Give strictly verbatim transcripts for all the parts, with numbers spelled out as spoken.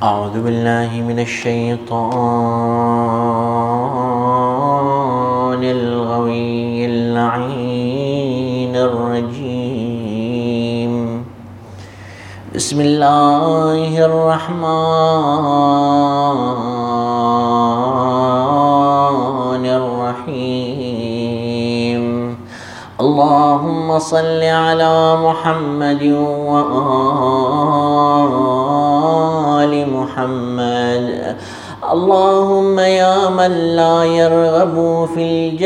أعوذ بالله من الشيطان الغوي اللعين الرجيم. بسم الله الرحمن الرحيم. اللهم صل على محمد وآل محمد. اللهم يا من لا يرغب في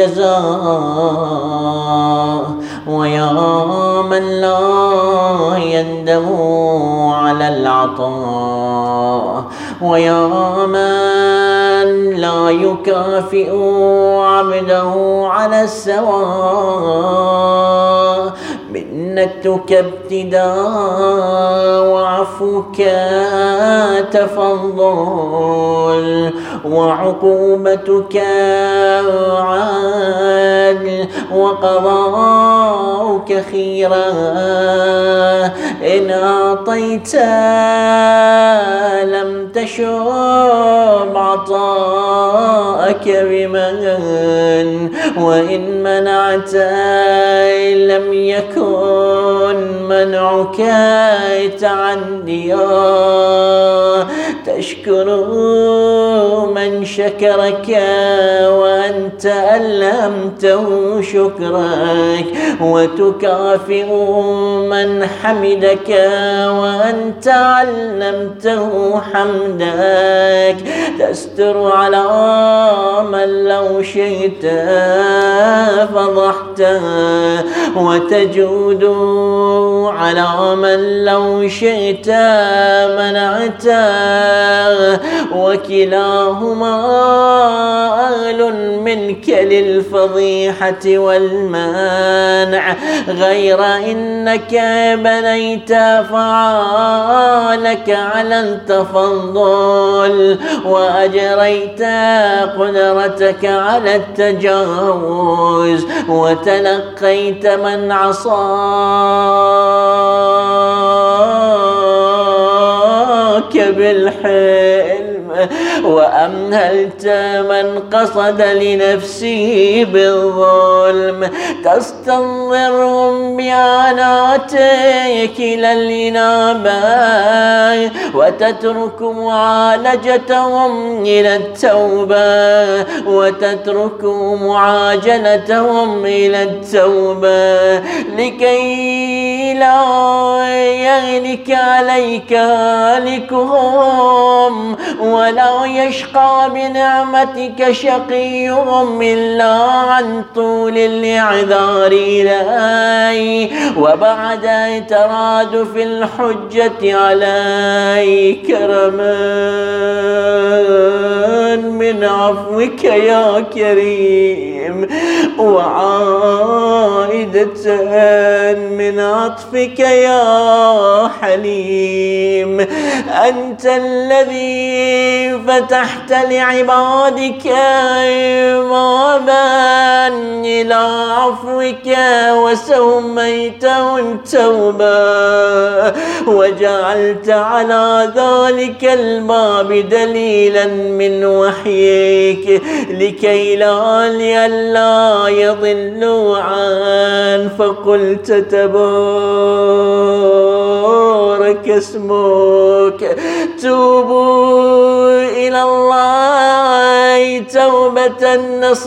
الجزاء ويا من لا يندم على العطاء ويا من لا يكافئ عبده على السواء، منتك ابتداء وعفوك تفضل وعقوبتك عدل وقضاؤك خيرا. إن أعطيت لم تشب عطاءك بمن، وإن منعت لم يكن منعك تعديا. تشكر من شكرك وأنت ألمته شكرك، وتكافئ من حمدك وأنت علمته حمدك. تستر على من لو شئت فضحته، وتجود على من لو شئت منعته، وكلاهما أهل منك للفضيحة والمانع، غير إنك بنيت فعالك على التفضل، وأجريت قدرتك على التجاوز، وتلقيت من عصاك بالحلم، وأمهلت من قصد لنفسه بالظلم. تستنظرهم بآناتك إلى الإنابة، وتترك معالجتهم إلى التوبة، وتترك معاجلتهم إلى التوبة، لكي لا يهلك عليك هالكهم ولا يشقى بنعمتك شقيهم إلا عن طول الإعذار إلي، وبعد ترادف الحجة علي كرما من عفوك يا كريم، وعائدة من عطفك يا حليم. أنت الذي فتحت لعبادك بابا إلى عفوك وسميته التوبة، وجعلت على ذلك الباب دليلا من وحيك، لكي لا لئلا يضلوا عن. فقلت تبارك اسمك، توبوا إلى الله توبة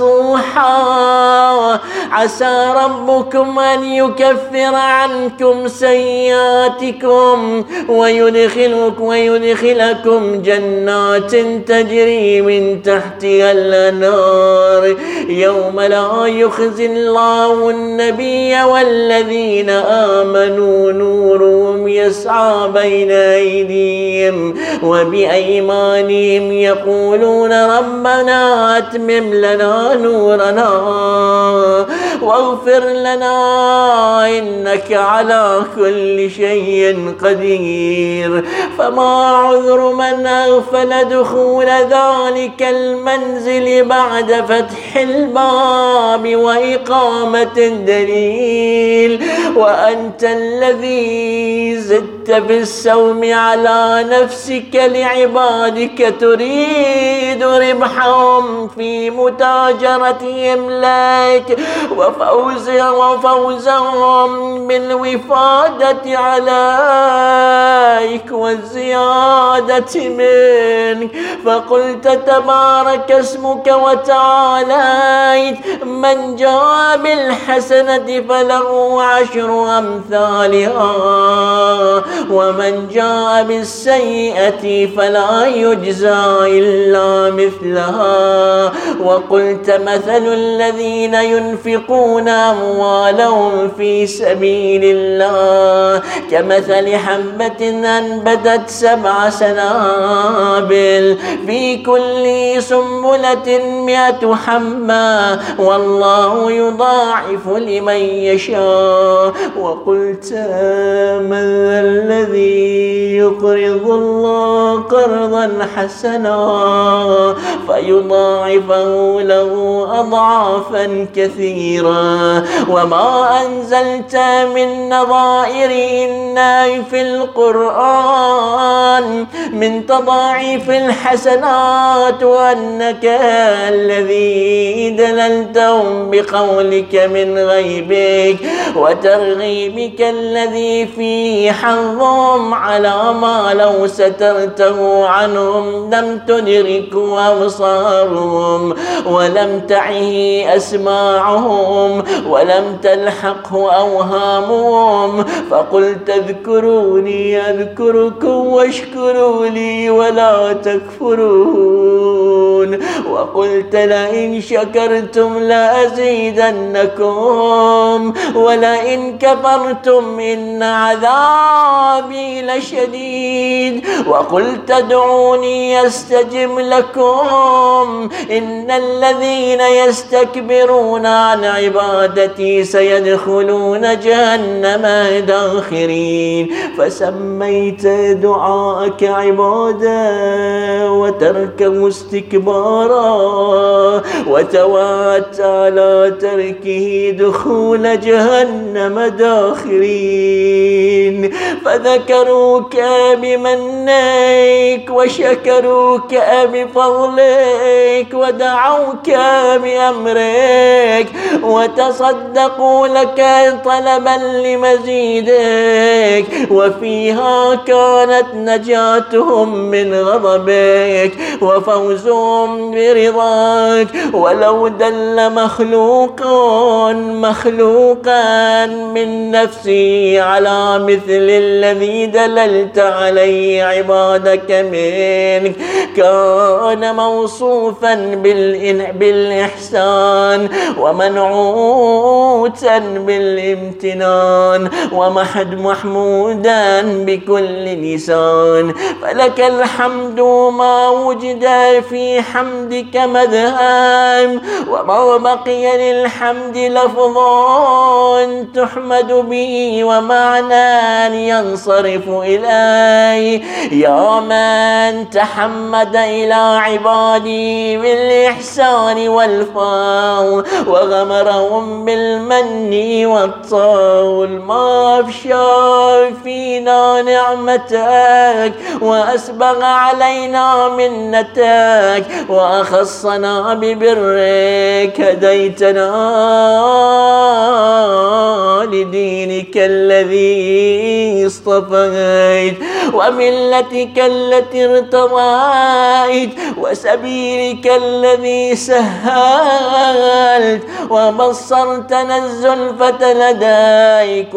نصوحا، عسى ربكم أن يكفر عنكم سيئاتكم ويدخلكم, ويدخلكم جنات تجري من تحتها الأنهار، يوم لا يخزي الله النبي والذين آمنوا نورهم يسعى بين أيديهم وبأيمانهم يقولون ربنا أتمم لنا نورنا واغفر لنا إنك على كل شيء قدير. فما عذر من من أغفل دخول ذلك المنزل بعد فتح الباب وإقامة الدليل، وأنت الذي زدت بالسوم على نفسك لعبادك تريد ربحهم في متاجرتهم لك وفوزهم بالوفادة عليك والزيادة منك. فقلت تبارك اسمك وتعاليت: من جاء بالحسنة فله عشر أمثالها ومن جاء بالسيئة فلا يجزى إلا مثلها. وقلت مثل الذين ينفقون أموالهم في سبيل الله كمثل حبة أنبتت سبع سنابل في كل سنبلة مئة حبة والله يضاعف لمن يشاء. وقلت من الذي يقرض الله قرضا حسنا فيضاعفه له أضعافا كثيرا. وما أنزلت من نظائر الناي في القرآن من تضاعف الحسنات، وأنك الذي دللتهم بقولك من غيبك وترغيبك الذي فيه حظهم على ما لو سترته عنهم لم تدركوا أبصارهم ولم تعه أسماعهم ولم تلحقه أوهامهم. فقلت اذكروني أذكركم واشكروا لي ولا تكفرون. وقلت لئن شكرتم لأزيدنكم ولئن كفرتم إن عذابي لشديد. وقلت ادعوني أستجب لكم إن الذين يستكبرون عن عبادتي سيدخلون جهنم داخرين. فسميت دعاءك عبادة وتركه استكبارا وتوات على تركه دخول جهنم داخرين. فذكروك بمنك وشكروك بفضلك ودعوك بأمرك وتصدقوا لك طلبا لمزيدك، وفيها كانت نجاتهم من غضبك وفوزهم برضاك. ولو دل مخلوق مخلوقا من نفسي على مثل الذي دللت عليه عبادك منك كان موصوفا بالإحسان ومنعوتا بالامتنان ومحد محمودا بكل لسان. فلك الحمد ما وجد في حمدك مذهب وما بقي للحمد لفظا تحمد به ومعنى ينصرف إليه. يا من تحمد إلى عبادي بالإحسان والفضل وغمرهم بالمن والطول ما أفشى فينا نعمتك وأسبغ علينا منتك وأخصنا ببرك. هديتنا لدينك الذي اصطفيت وملتك التي ارتضيت وسبيلك الذي سهلت وبصرتنا الزلفة لديك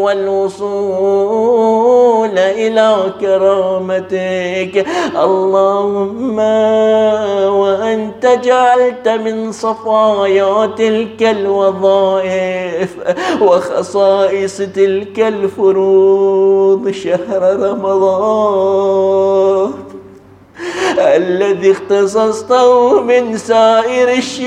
والوصول إلى كرامتك. اللهم وأنت جعلت من صفايا تلك الوظائف وخصائص تلك الفروض شهر رمضان الذي اختصصته من سائر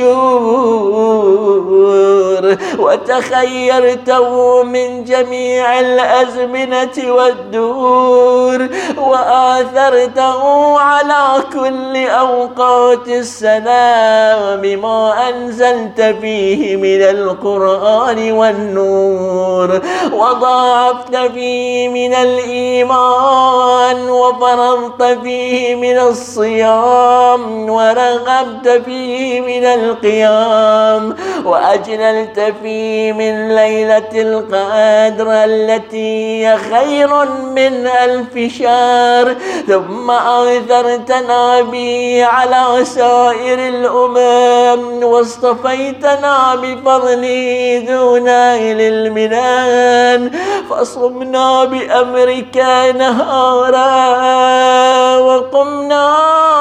الشهور وتخيرته من جميع الأزمنة والدور وآثرته على كل أوقات السنة بما أنزلت فيه من القرآن والنور وضاعفت فيه من الإيمان وفرضت فيه من الصيام ورغبت فيه من القيام وأجللت فيه من ليلة القدر التي هي خير من ألف شهر ثم آثرتنا به على سائر الأمم واصطفيتنا بفضله دون أهل المنان فصمنا بأمرك نهارا وقمنا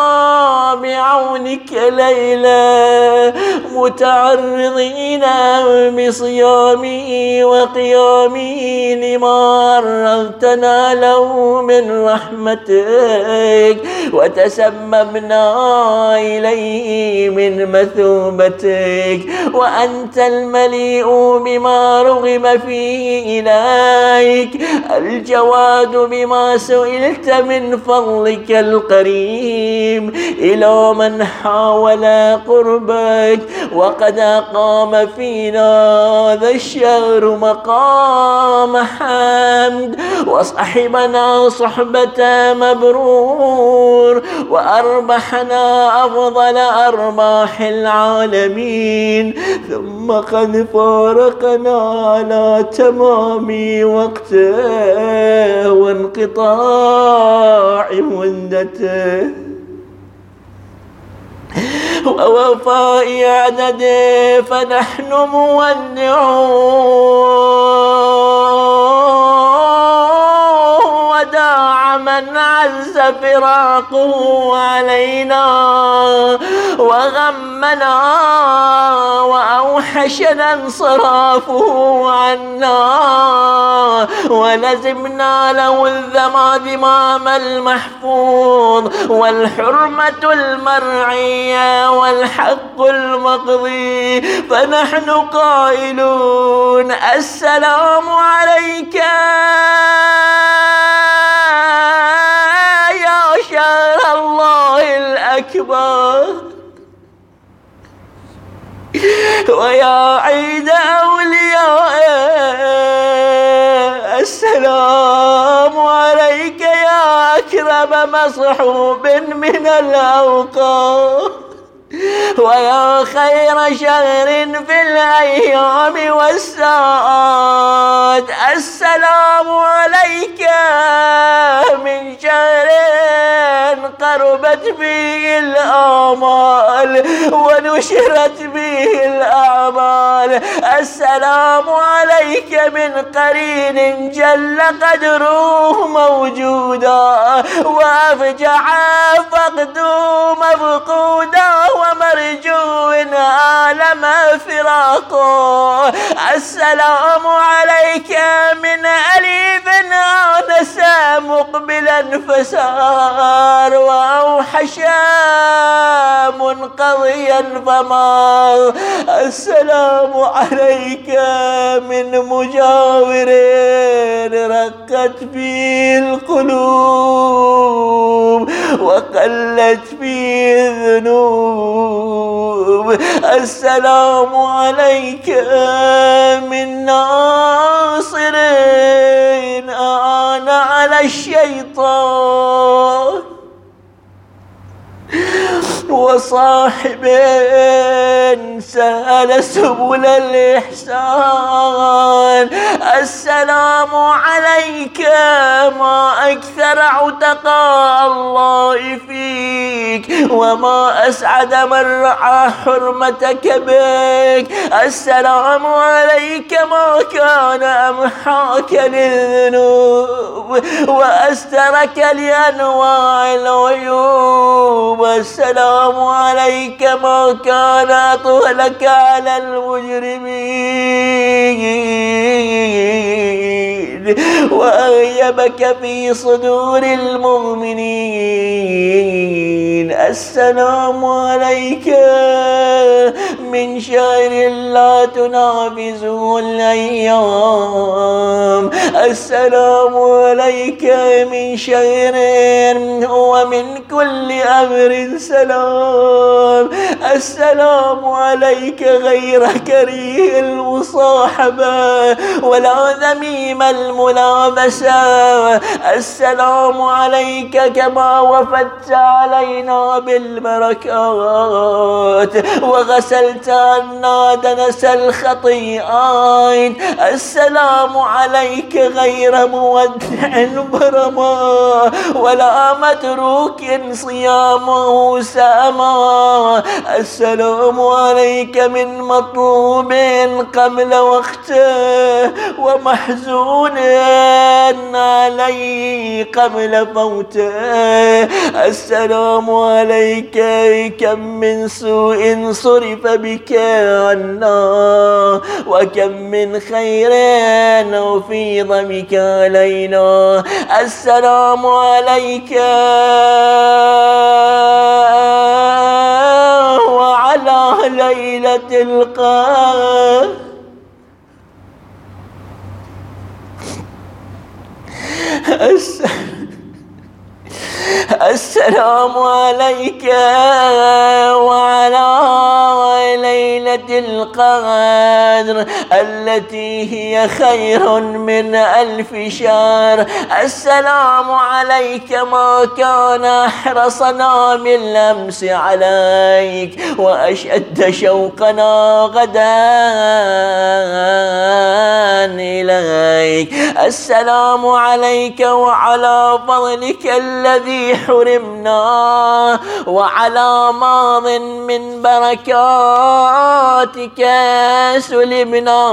بعونك ليلا متعرضين بصيامه وقيامه لما عرضتنا له من رحمتك وتسممنا إليه من مثوبتك وأنت المليء بما رغب فيه إليك الجواد بما سئلت من فضلك القريم إلى من حاول قربك وقد أقام فينا هذا الشهر مقام حمد وصحبنا صحبة مبرور وأربحنا أفضل أرباح العالمين ثم قد فارقنا على تمام وقته وانقطاع مدته ووفاء عدده فنحن مودعون وداع من عز فراقه علينا وغمنا وأوحشنا انصرافه عنا ولزمنا له الذمام المحفوظ والحرمة المرعية والحق المقضي فنحن قائلون السلام عليك يا شهر الله الأكبر ويا عيد أوليائه السلام عليك يا أكرم مصحوب من الأوقات ويا خير شهر في الأيام والساعات السلام عليك من شهر قربت به الآمال ونشرت به الأعمال السلام عليك من قرين جل قدره موجودا وأفجع فقده مفقودا ومرجو آلم فراقه السلام عليك من أليف آنس مقبلا فسار وأوحشا منقضيا فما السلام عليك من مجاور رقت فيه القلوب وقلت فيه الذنوب السلام عليك من ناصر آن على الشيطان وصاحب سأل سبل الإحسان السلام عليك ما أكثر عتقاء الله فيك وما أسعد من رعى حرمتك بك السلام عليك ما كان أمحاك للذنوب وأسترك لأنواع العيوب السلام عليك ما كان أطولك على المجرمين وأغيبك في صدور المؤمنين السلام عليك من شر لا تنافسه الأيام. السلام عليك من شر ومن كل أمر سلام. السلام عليك غير كريه المصاحبة ولا ذميم الملابسة. السلام عليك كما وفدت علينا بالبركات وغسلت عنا دنس الخطيئات. السلام عليك غير مودع برما ولا متروك صيامه ساما. السلام عليك من مطلوب قبل وقته ومحزون عليه قبل فوته. السلام عليك كم من سوء صرف بك عنا وكم من خير أفيض بك علينا. السلام عليك وعلى ليلة القدر. السلام عليك وعلى ليلة القدر التي هي خير من ألف شهر. السلام عليك ما كان أحرصنا من أمس عليك وأشد شوقنا غدا إليك. السلام عليك وعلى فضلك الذي حرمنا وعلى ماض من بركاتك سلمنا.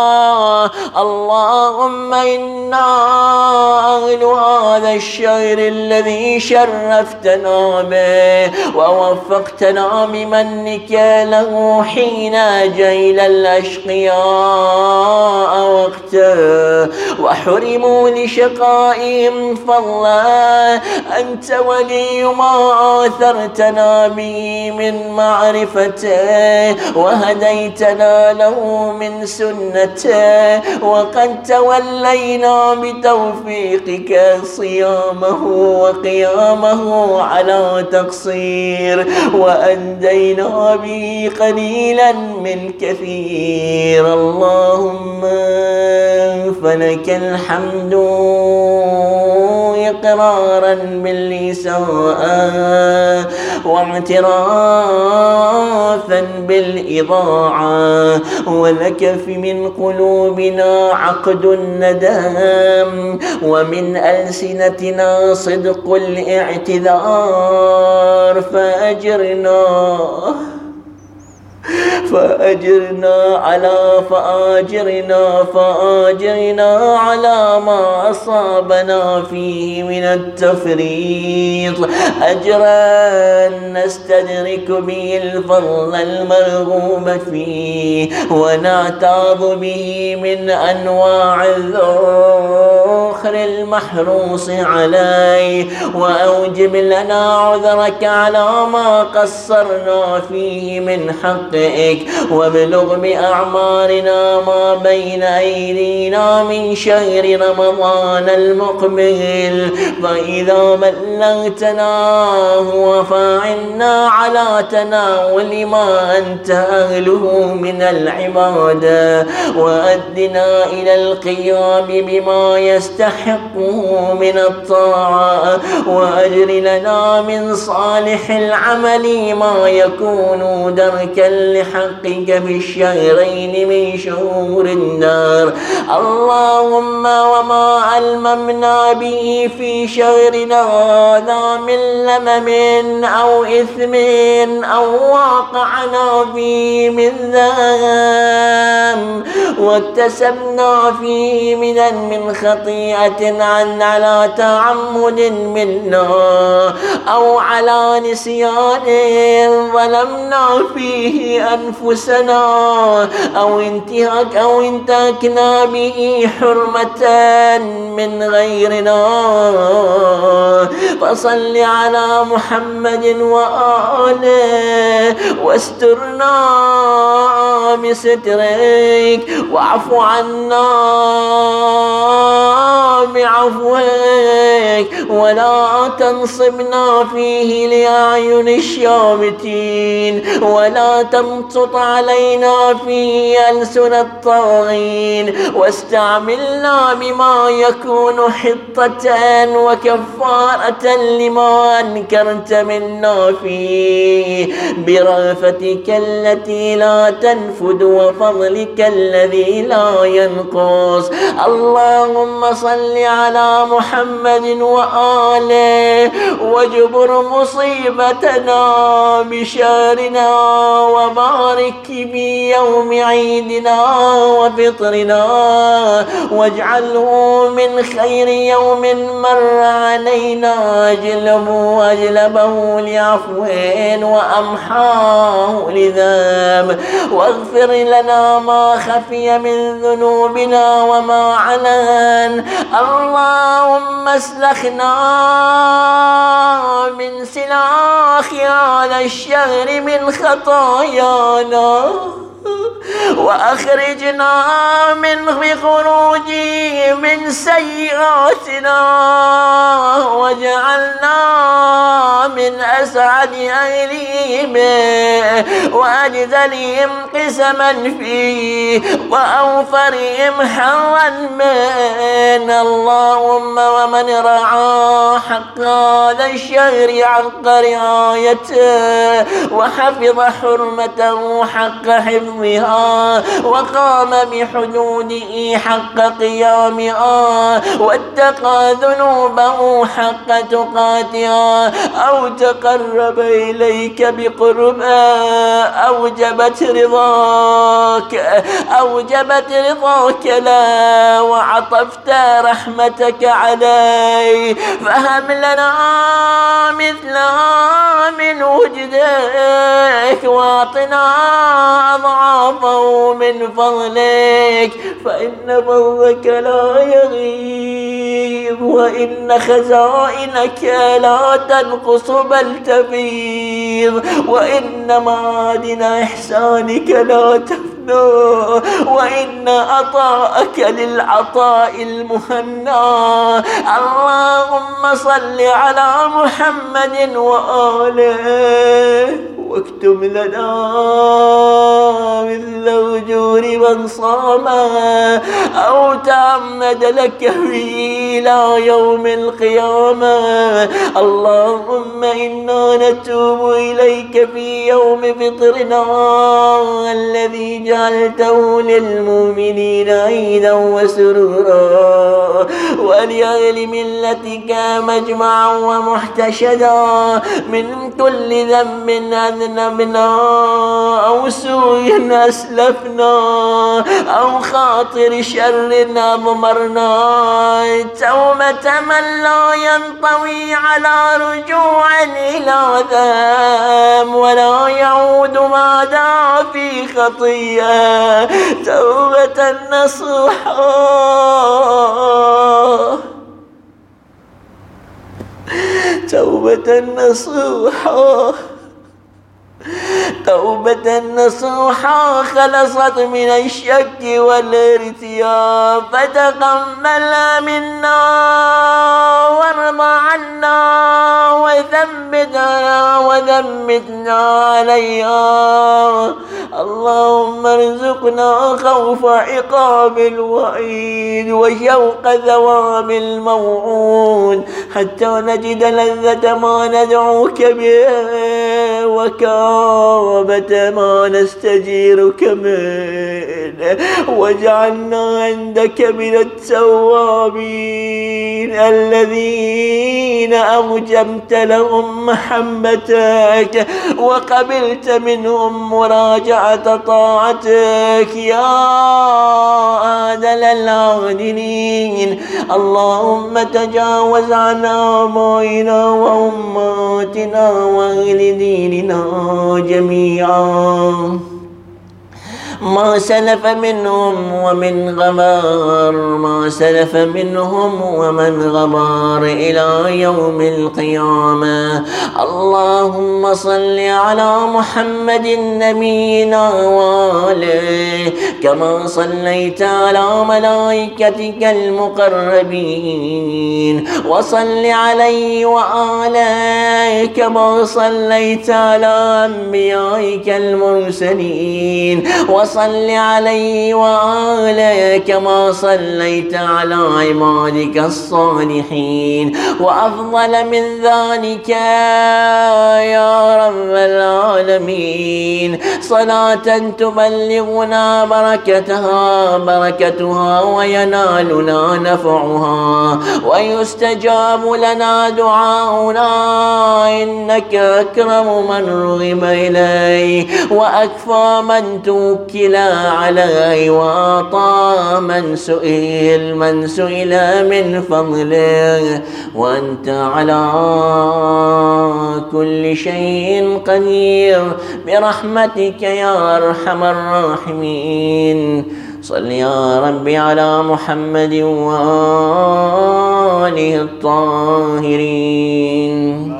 اللهم إنا أهل هذا الشهر الذي شرفتنا به ووفقتنا بمنك له حين جيل الأشقياء وقته وحرموا لشقائهم فضلا. أنت ولي ما آثرتنا به من معرفته وهديتنا له من سنته وقد تولينا بتوفيقك صيامه وقيامه على تقصير وأندينا به قليلا من كثير. اللهم فلك الحمد إقرارا بالإساءة واعترافا بالإضاعة ولك في من قلوبنا عقد الندم ومن ألسنتنا صدق الاعتذار فأجرنا فأجرنا على فآجرنا فآجرنا على ما أصابنا فيه من التفريط أجرا نستدرك به الفضل المرغوب فيه ونعتاض به من أنواع الذخر المحروص عليه. وأوجب لنا عذرك على ما قصرنا فيه من حقك وابلغ بأعمارنا ما بين أيدينا من شهر رمضان المقبل. فإذا بلغتناه فاعنا على تناول ما أنت أهله من العبادة وأدنا إلى القيام بما يستحقه من الطاعة وأجر لنا من صالح العمل ما يكون دركا لحقك في الشهرين من شهور النار. اللهم وما ألممنا به في شهرنا هذا من لمم أو إثم أو واقعنا فيه من ذنب واكتسبنا فيه من من خطيئة عن على تعمد منا أو على نسيان ظلمنا فيه أنفسنا أنفسنا أو انتهك أو انتهكنا به حرمة من غيرنا، فصل على محمد وآله واسترنا بسترك، واعف عنا بعفوك، ولا تنصبنا فيه لأعين الشامتين، ولا تمطط علينا فيه ألسن الطاغين، واستعملنا بما يكون حطة وكفارة لما أنكرت منا فيه، برأفتك التي لا تنفد وفضلك الذي لا ينقص. اللهم صل على محمد وآله واجبر مصيبتنا بشهرنا، وبارك بيوم عيدنا وفطرنا، واجعله من خير يوم مر علينا، أجلبه أجلبه لعفو وأمحاه لذنب، واغفر لنا ما خفي من ذنوبنا وما علن. اللهم اسلخنا من سلاخ هذا الشهر من خطايانا، وأخرجنا من بخروجه من سيئاتنا، وجعلنا من أسعد أهلهم وأجزلهم قسما فيه، وأوفرهم حرا من. اللهم ومن رعى حق هذا الشهر حق رعايته، وحفظ حرمته حق حفظها، وقام بحدوده حق قيامها، واتقى ذنوبه حق تقاتها، أو تقرب إليك بقربها، أوجبت رضاك أوجبت رضاك لا، وعطفت رحمتك عليه، فهب لنا مثلها من وجدك، واعطنا أضعافه من فضلك، فإن فضلك لا يغيب، وإن خزائنك لا تنقص بل تفيض، وإن معادن إحسانك لا تفنى، وإن عطاءك للعطاء المهنى. اللهم صل على محمد وآله، واكتب لنا مثل أجور من صام أو تعمد لك به إلى يوم القيامة. اللهم إنا نتوب إليك في يوم فطرنا الذي جعلته للمؤمنين عيدا وسرورا، ولأهل ملتك مجمعا ومحتشدا، من كل ذنب أذنبنا أو سوء أسلفنا أو خاطر شر أضمرنا، توبة من لا ينطوي على رجوع إلى ذنب ولا يعود بعدها في خطيئة، توبة نصوحا توبة نصوحا توبة نصوحا خلصت من الشك والارتياب، فتقبلها منا وارض عنا وثبتنا وثبتنا عليها. اللهم ارزقنا خوف عقاب الوعيد وشوق ثواب الموعود، حتى نجد لذة ما ندعوك به وكرامة ما نستجيرك منه، واجعلنا عندك من التوابين الذين أوجبت لهم محبتك وقبلت منهم مراجعة طاعتك يا عادل العادلين. اللهم تجاوز عن آبائنا وأمهاتنا وأهل ديننا جميعا. ما سلف منهم ومن غبار ما سلف منهم ومن غبار إلى يوم القيامة. اللهم صل على محمد نبينا وآله كما صليت على ملائكتك المقربين، وصل عليه وآله كما صليت على أنبيائك المرسلين، وصل عليه وآله كما صليت على عبادك الصالحين. وأفضل من ذلك يا رب العالمين صلاة تبلغنا بركتها بركتها وينالنا نفعها ويستجاب لنا دعاؤنا، إنك أكرم من رغب إليه وأكفى من توكل عليه وأعطى من سئل من سئل من فضله، وأنت على كل شيء قدير برحمتك يا أرحم الراحمين. صل يا ربي على محمد وآله الطاهرين.